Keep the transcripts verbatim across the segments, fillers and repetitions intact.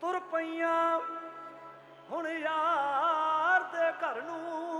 ਤੁਰ ਪਈਆਂ ਹੁਣ ਯਾਰ ਦੇ ਘਰ ਨੂੰ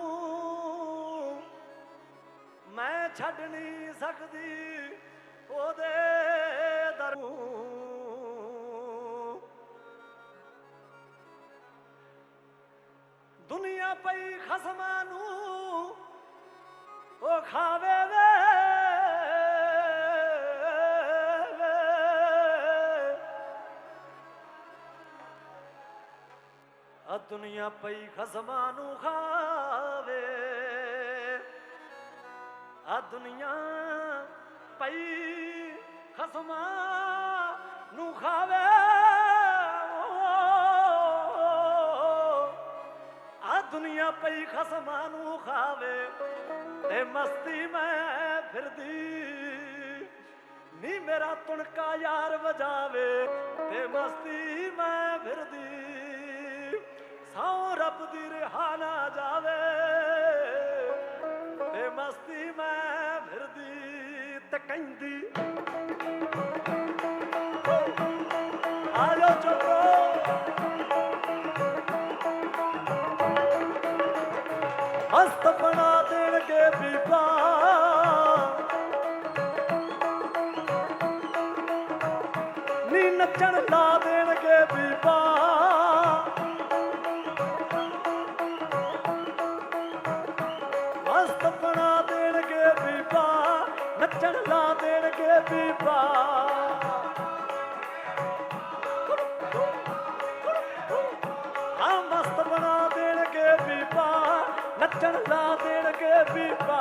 ਮੈਂ ਛੱਡ ਨਹੀਂ ਸਕਦੀ ਉਹਦੇ ਦਰ ਨੂੰ। ਦੁਨੀਆ ਪਈ ਖਸਮਾਂ ਨੂੰ ਉਹ ਖਾਵੇ ਵੇ ਆ ਦੁਨੀਆ ਪਈ ਖਸਮਾਂ ਨੂੰ ਖਾਵੇ ਆ ਦੁਨੀਆ ਪਈ ਖਸਮਾਂ ਨੂੰ ਖਾਵੇ ਆ ਦੁਨੀਆ ਪਈ ਖਸਮਾਂ ਨੂੰ ਖਾਵੇ ਤੇ ਮਸਤੀ ਮੈਂ ਫਿਰਦੀ ਨੀ ਮੇਰਾ ਤੁਣਕਾ ਯਾਰ ਵਜਾਵੇ ਤੇ ਮਸਤੀ ਮੈਂ ਫਿਰਦੀ ਸੌ ਰੱਬ ਦੀ ਰਿਹਾ ਨਾ ਜਾਵੇ ਤੇ ਮਸਤੀ ਮੈਂ ਫਿਰਦੀ ਤੇ ਕਹਿੰਦੀ ਆਜੋ ਚੋਕੋ ਮਸਤ ਬਣਾ ਦੇਣਗੇ ਬੀਬਾ ਨੀ ਨੱਚਣ ਲਾ ਦੇਣਗੇ ਬੀਬਾ ਮਸਤ ਬਣਾ ਦੇਣਗੇ ਬੀਬਾ ਨੱਚਣ ਲਾ ਦੇਣਗੇ ਬੀਬਾ ਆ ਮਸਤ ਬਣਾ ਦੇਣਗੇ ਬੀਬਾ ਨੱਚਣ ਲਾ ਦੇਣਗੇ ਬੀਬਾ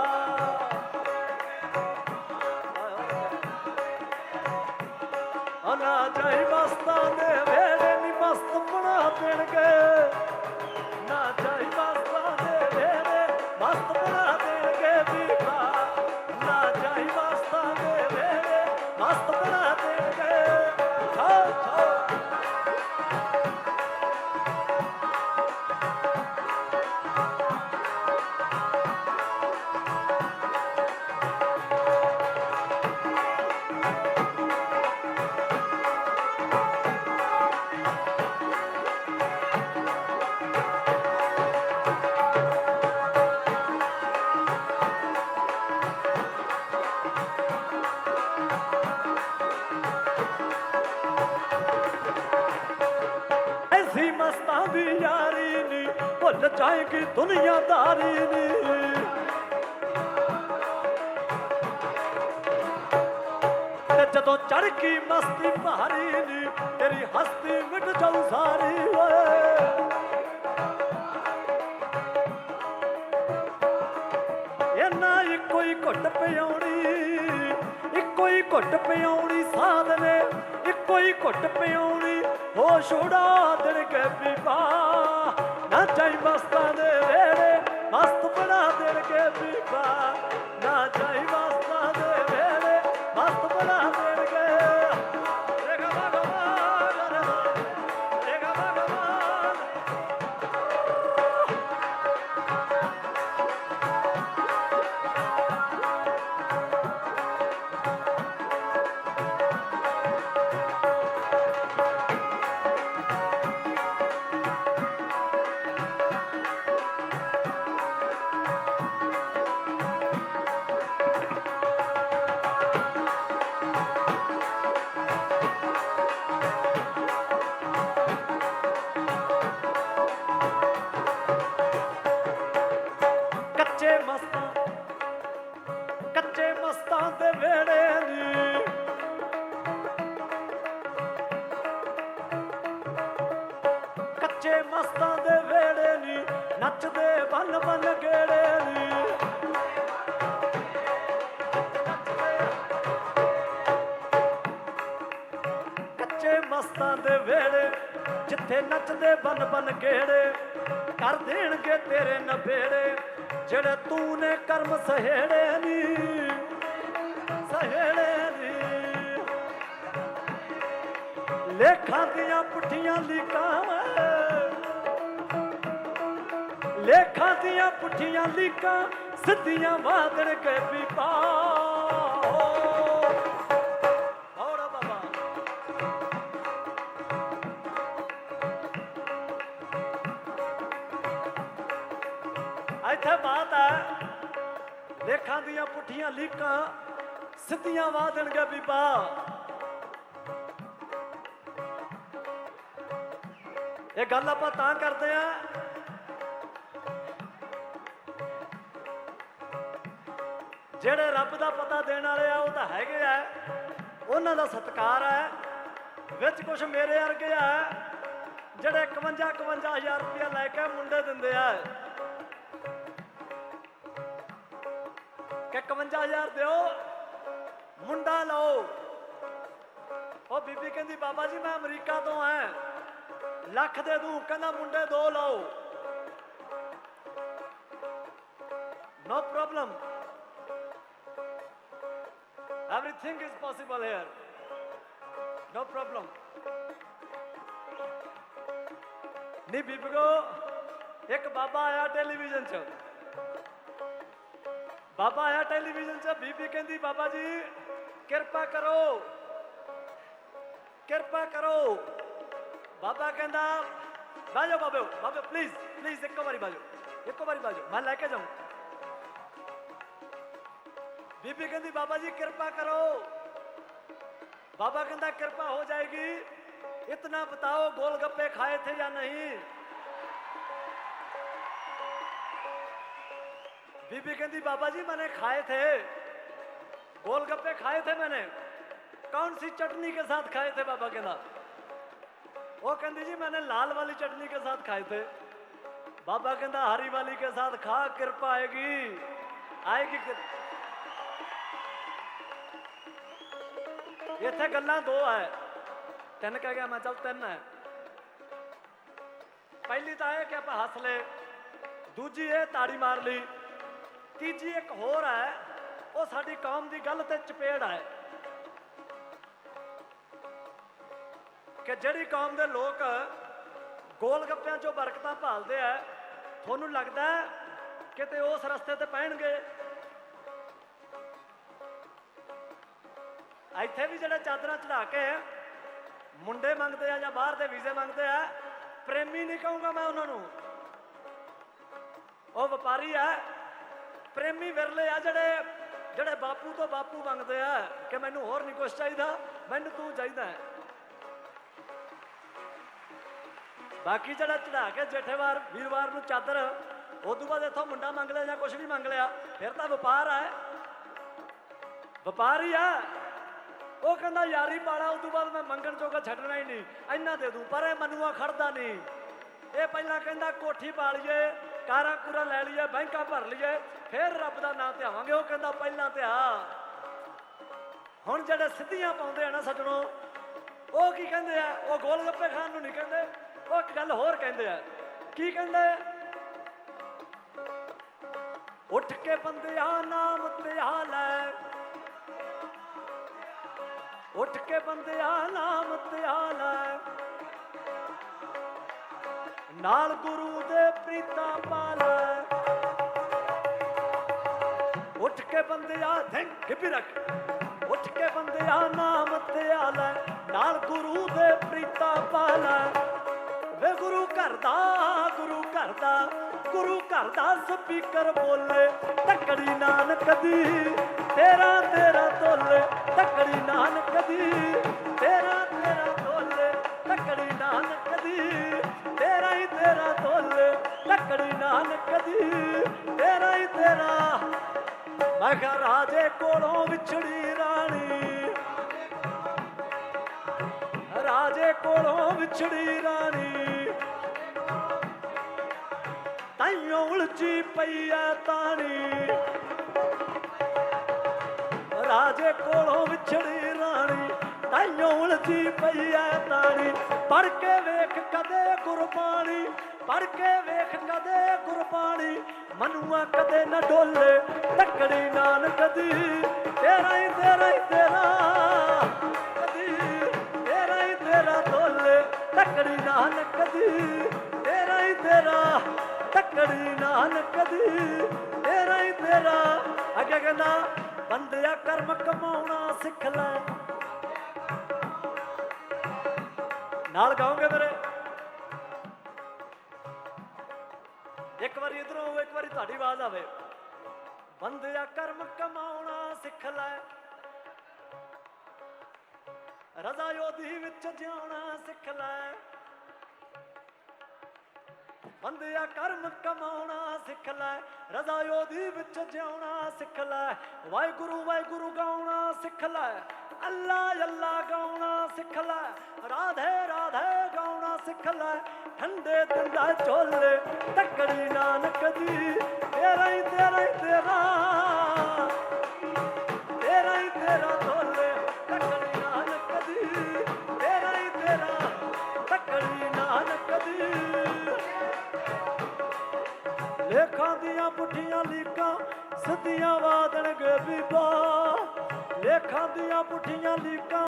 ਨਾ ਜਾਈ ਮਸਤਾਂ ਦੇ ਵੇਲੇ ਨੀ ਮਸਤ ਬਣਾ ਦੇਣਗੇ ਨਾ ਜਾਈ ਮਸਤਾਂ ਦੇ ਵੇਲੇ ਮਸਤ ਬਣਾ ਦੇਣਗੇ ਬੀਬਾ ਨਾ ਜਾਈ ਮਸਤਾਂ ਦੇ ਵੇਲੇ ਮਸਤ ਬਣਾ ਦੇਣਗੇ ਛੋ ਛੋ ਐਸੀ ਮਸਤਾਂ ਦੀ ਯਾਰੀ ਨੀ ਭੁੱਲ ਜਾਏਗੀ ਦੁਨੀਆਦਾਰੀ ਨੀ ਤੇ ਜਦੋਂ ਚੜ ਗਈ ਮਸਤੀ ਭਾਰੀ ਨੀ ਤੇਰੀ ਹਸਤੀ ਮਿਟ ਜਾਊ ਸਾਰੀ ਓਏ ਇਹਨਾਂ ਇੱਕੋ ਹੀ ਘੁੱਟ ਪਿਆਉਣੀ ਇੱਕੋ ਹੀ ਘੁੱਟ ਪਿਆਉਣੀ ਸਾਧ ਨੇ ਇੱਕੋ ਹੀ ਘੁੱਟ ਪਿਆਉਣੀ ਹੋਸ਼ ਉਡਾ ਦੇਣਗੇ ਬੀਬਾ ਨਾ ਜਾਈ ਮਸਤਾਂ ਦੇ ਵੇਲੇ ਮਸਤ ਬਣਾ ਦੇਣਗੇ ਬੀਬਾ ਨਾ ਜਾਈ ਮਸਤਾਂ ਦੇ ਵੇਲੇ ਮਸਤ ਬਣਾ ਦੇਣਗੇ ਰੇਗਾ ਭਗਵਾਨ ਰੇਗਾ ਭਗਵਾਨ ਕੱਚੇ ਮਸਤਾਂ ਕੱਚੇ ਮਸਤਾਂ ਦੇ ਵੇੜੇ ਨੀ ਕੱਚੇ ਮਸਤਾਂ ਦੇ ਵੇੜੇ ਨੀ ਨੱਚਦੇ ਬਨ ਬਨ ਗੇੜੇ ਨੀ ਕੱਚੇ ਮਸਤਾਂ ਦੇ ਵੇੜੇ ਜਿੱਥੇ ਨੱਚਦੇ ਬਨ ਬਨ ਗੇੜੇ ਕਰ ਦੇਣਗੇ ਤੇਰੇ ਨਬੇੜੇ ਜਿਹੜੇ ਤੂੰ ਨੇ ਕਰਮ ਸਹੇੜੇ ਨੀ ਸਹੇੜੇ ਨੀ ਲੇਖਾਂ ਦੀਆਂ ਪੁੱਠੀਆਂ ਲੀਕਾਂ ਲੇਖਾਂ ਦੀਆਂ ਪੁੱਠੀਆਂ ਲੀਕਾਂ ਸਿੱਧੀਆਂ ਵਾਦਣ ਕੇ ਬੀਬਾ ਇੱਥੇ ਬਾਤ ਹੈ ਲੇਖਾਂ ਦੀਆਂ ਪੁੱਠੀਆਂ ਲੀਕਾਂ ਸਿੱਧੀਆਂ ਵਾਹ ਦੇਣਗੇ ਬੀਬਾ। ਇਹ ਗੱਲ ਆਪਾਂ ਤਾਂ ਕਰਦੇ ਆ ਜਿਹੜੇ ਰੱਬ ਦਾ ਪਤਾ ਦੇਣ ਵਾਲੇ ਆ ਉਹ ਤਾਂ ਹੈਗੇ ਆ, ਉਹਨਾਂ ਦਾ ਸਤਿਕਾਰ ਹੈ। ਵਿੱਚ ਕੁਛ ਮੇਰੇ ਵਰਗੇ ਆ ਜਿਹੜੇ ਇਕਵੰਜਾ ਇਕਵੰਜਾ ਹਜ਼ਾਰ ਰੁਪਇਆ ਲੈ ਕੇ ਮੁੰਡੇ ਦਿੰਦੇ ਆ ਕਿ ਇਕਵੰਜਾ ਹਜ਼ਾਰ ਦਿਓ ਮੁੰਡਾ ਲਓ। ਉਹ ਬੀਬੀ ਕਹਿੰਦੀ ਬਾਬਾ ਜੀ ਮੈਂ ਅਮਰੀਕਾ ਤੋਂ ਆ, ਲੱਖ ਦੇ ਦੂੰ, ਕਹਿੰਦਾ ਮੁੰਡੇ ਦੋ ਲਓ। No problem, everything is possible here, no problem। ਨੀ ਬੀਬੀਓ ਇੱਕ ਬਾਬਾ ਆਇਆ ਟੈਲੀਵਿਜ਼ਨ 'ਚ, ਬਾਬਾ ਆਇਆ ਟੈਲੀਵਿਜ਼ਨ 'ਚ, ਬੀਬੀ ਕਹਿੰਦੀ ਬਾਬਾ ਜੀ ਕਿਰਪਾ ਕਰੋ ਕਿਰਪਾ ਕਰੋ। ਬਾਬਾ ਕਹਿੰਦਾ ਬਹਿ ਜਾਓ ਬਾਬੇ ਬਾਬੇ ਪਲੀਜ਼ ਪਲੀਜ਼ ਇੱਕੋ ਵਾਰੀ ਬਹਿ ਜਾਓ ਇੱਕੋ ਵਾਰੀ ਬਹਿ ਜਾਓ ਮੈਂ ਲੈ ਕੇ ਜਾਊਂ। बीबी कहती बाबा जी कृपा करो। बाबा कहता कृपा हो जाएगी, इतना बताओ गोलगप्पे खाए थे या नहीं। बीबी कहती बाबा जी मैंने खाए थे, गोलगप्पे खाए थे मैंने। कौन सी चटनी के साथ खाए थे? बाबा कहता वो कहती जी मैंने लाल वाली चटनी के साथ खाए थे। बाबा कहता हरी वाली के साथ खा, कृपा आएगी आएगी कृपा। ਇੱਥੇ ਗੱਲਾਂ ਦੋ ਹੈ, ਤਿੰਨ ਕਹਿ ਗਿਆ ਮੈਂ, ਚੱਲ ਤਿੰਨ ਹੈ। ਪਹਿਲੀ ਤਾਂ ਇਹ ਕਿ ਆਪਾਂ ਹੱਸ ਲਏ, ਦੂਜੀ ਇਹ ਤਾੜੀ ਮਾਰ ਲਈ, ਤੀਜੀ ਇੱਕ ਹੋਰ ਹੈ ਉਹ ਸਾਡੀ ਕੌਮ ਦੀ ਗੱਲ ਤੇ ਚਪੇੜ ਹੈ ਕਿ ਜਿਹੜੀ ਕੌਮ ਦੇ ਲੋਕ ਗੋਲ ਗੱਪਿਆਂ ਚੋਂ ਬਰਕਤਾਂ ਭਾਲਦੇ ਆ, ਤੁਹਾਨੂੰ ਲੱਗਦਾ ਕਿਤੇ ਉਸ ਰਸਤੇ ਤੇ ਪੈਣਗੇ। ਇੱਥੇ ਵੀ ਜਿਹੜੇ ਚਾਦਰਾਂ ਚੜਾ ਕੇ ਮੁੰਡੇ ਮੰਗਦੇ ਆ ਜਾਂ ਬਾਹਰ ਦੇ ਵੀਜ਼ੇ ਮੰਗਦੇ ਆ, ਪ੍ਰੇਮੀ ਨਹੀਂ ਕਹੂੰਗਾ ਮੈਂ ਉਹਨਾਂ ਨੂੰ, ਉਹ ਵਪਾਰੀ ਆ। ਪ੍ਰੇਮੀ ਵਿਰਲੇ ਆ ਜਿਹੜੇ ਜਿਹੜੇ ਬਾਪੂ ਤੋਂ ਬਾਪੂ ਮੰਗਦੇ ਆ ਕਿ ਮੈਨੂੰ ਹੋਰ ਨਹੀਂ ਕੁਛ ਚਾਹੀਦਾ, ਮੈਨੂੰ ਤੂੰ ਚਾਹੀਦਾ। ਬਾਕੀ ਜਿਹੜਾ ਚੜਾ ਕੇ ਜੇਠੇਵਾਰ ਵੀਰਵਾਰ ਨੂੰ ਚਾਦਰ, ਉਦੋਂ ਬਾਅਦ ਇੱਥੋਂ ਮੁੰਡਾ ਮੰਗ ਲਿਆ ਜਾਂ ਕੁਛ ਵੀ ਮੰਗ ਲਿਆ, ਫਿਰ ਤਾਂ ਵਪਾਰ ਹੈ, ਵਪਾਰ ਹੀ ਆ। ਉਹ ਕਹਿੰਦਾ ਯਾਰੀ ਪਾਲਾ, ਉਦੋਂ ਬਾਅਦ ਮੈਂ ਮੰਗਣ ਜੋਗਾ ਛੱਡਣਾ ਹੀ ਨਹੀਂ, ਇੰਨਾ ਦੇ ਦੂੰ, ਪਰ ਇਹ ਮਨੂਆ ਖੜਦਾ ਨਹੀਂ। ਇਹ ਪਹਿਲਾਂ ਕਹਿੰਦਾ ਕੋਠੀ ਪਾ ਲਈਏ, ਕਾਰਾਂ ਕੂਰਾਂ ਲੈ ਲਈਏ, ਬੈਂਕਾਂ ਭਰ ਲਈਏ, ਫਿਰ ਰੱਬ ਦਾ ਨਾਂ ਧਿਆਵਾਂਗੇ। ਉਹ ਕਹਿੰਦਾ ਪਹਿਲਾਂ ਧਿਆ। ਹੁਣ ਜਿਹੜੇ ਸਿੱਧੀਆਂ ਪਾਉਂਦੇ ਆ ਨਾ ਸੱਜਣੋ, ਉਹ ਕੀ ਕਹਿੰਦੇ ਆ? ਉਹ ਗੋਲ ਗੱਪੇ ਖਾਣ ਨੂੰ ਨਹੀਂ ਕਹਿੰਦੇ, ਉਹ ਇੱਕ ਗੱਲ ਹੋਰ ਕਹਿੰਦੇ ਆ। ਕੀ ਕਹਿੰਦੇ? ਉੱਠ ਕੇ ਬੰਦਿਆ ਨਾਮ ਧਿਆ ਲੈ, ਉੱਠ ਕੇ ਬੰਦਿਆ ਨਾਮ ਧਿਆ ਲੈ, ਨਾਲ ਗੁਰੂ ਦੇ ਪ੍ਰੀਤਾਂ ਪਾ ਲੈ। ਉੱਠ ਕੇ ਬੰਦਿਆ ਧਿੰਕ ਵੀ ਰੱਖ, ਉੱਠ ਕੇ ਬੰਦਿਆ ਨਾਮ ਧਿਆ ਲੈ, ਨਾਲ ਗੁਰੂ ਦੇ ਪ੍ਰੀਤਾਂ ਪਾ ਲੈ। ਵੇ ਗੁਰੂ ਘਰ ਦਾ ਗੁਰੂ ਘਰ ਦਾ ਗੁਰੂ ਘਰ ਦਾ ਸਪੀਕਰ ਬੋਲੇ, ਤਕੜੀ ਨਾਨਕ ਦੀ ਤੇਰਾ ਤੇਰਾ ਤੋਲੇ, ਤਕੜੀ ਨਾਨਕ ਦੀ ਤੇਰਾ ਤੇਰਾ ਤੋਲੇ, ਤਕੜੀ ਨਾਨਕ ਦੀ ਤੇਰਾ ਹੀ ਤੇਰਾ ਤੋਲੇ, ਤਕੜੀ ਨਾਨਕ ਦੀ ਤੇਰਾ ਹੀ ਤੇਰਾ। ਮੈਂ ਕਿਹਾ ਰਾਜੇ ਕੋਲੋਂ ਵਿਛੜੀ ਰਾਣੀ, ਰਾਜੇ ਕੋਲੋਂ ਵਿਛੜੀ ਰਾਣੀ, ਤਾਈਓ ਉਲਝੀ ਪਈ ਐ ਤਾਣੀ। ਰਾਜੇ ਕੋਲੋਂ ਵਿਛੜੀ ਰਾਣੀ, ਤਾਈਓ ਉਲਝੀ ਪਈ ਐ ਤਾਣੀ। ਪੜ੍ਹ ਕੇ ਵੇਖ ਕਦੇ ਗੁਰਬਾਣੀ, ਪੜ੍ਹ ਕੇ ਵੇਖ ਕਦੇ ਗੁਰਬਾਣੀ, ਮਨੂਆ ਕਦੇ ਨਾ ਡੋਲੇ, ਤਕੜੀ ਨਾਨਕ ਦੀ ਤੇਰਾ ਹੀ ਤੇਰਾ ਹੀ ਤੇਰਾ ਕਦੀ, ਤੇਰਾ ਹੀ ਤੇਰਾ ਡੋਲੇ, ਤਕੜੀ ਨਾਨਕ ਦੀ ਤੇਰਾ ਹੀ ਤੇਰਾ, ਤਕੜੀ ਨਾਨਕ ਦੀ ਤੇਰਾ ਹੀ ਤੇਰਾ। ਅੱਗੇ ਕਹਿੰਦਾ ਬੰਦਿਆ ਕਰਮ ਕਮਾਉਣਾ ਸਿੱਖ ਲੈ, ਨਾਲ ਗਾਓਗੇ ਮੇਰੇ। ਇੱਕ ਵਾਰੀ ਇਧਰੋਂ ਇੱਕ ਵਾਰੀ ਤੁਹਾਡੀ ਆਵਾਜ਼ ਆਵੇ। ਬੰਦਿਆ ਕਰਮ ਕਮਾਉਣਾ ਸਿੱਖ ਲੈ, ਰਜ਼ਾ ਉਹਦੀ ਵਿੱਚ ਜਿਉਣਾ ਸਿੱਖ ਲੈ। ਬੰਦਿਆ ਕਰਮ ਕਮਾਉਣਾ ਸਿੱਖ ਲੈ, ਰਜ਼ਾ ਉਹਦੀ ਵਿੱਚ ਜਿਉਣਾ ਸਿੱਖ ਲੈ। ਵਾਹਿਗੁਰੂ ਵਾਹਿਗੁਰੂ ਗਾਉਣਾ ਸਿੱਖ ਲੈ, ਅੱਲਾ ਅੱਲਾ ਗਾਉਣਾ ਸਿੱਖ ਲੈ। ਰਾਧੇ ਰਾਧੇ ਗਾਉਣਾ ਸਿੱਖ ਲੈ, ਠੰਡੇ ਦਿੰਦਾ ਝੋਲੇ ਤੱਕੜੀ ਨਾਨਕ ਦੀ। ਤੇਰਾ ਹੀ ਤੇਰਾ ਹੀ ਤੇਰਾ, ਤੇਰਾ ਹੀ ਤੇਰਾ ਝੋਲੇ ਤੱਕੜੀ ਨਾਨਕ ਦੀ। ਤੇਰਾ ਹੀ ਤੇਰਾ ਤੱਕੜੀ ਨਾਨਕ ਦੀ। ਲੇਖਾਂ ਦੀਆਂ ਪੁੱਠੀਆਂ ਲੀਕਾਂ ਸਿੱਧੀਆਂ ਵਾਦਣਗੇ ਬੀਬਾ, ਲੇਖਾਂ ਦੀਆਂ ਪੁੱਠੀਆਂ ਲੀਕਾਂ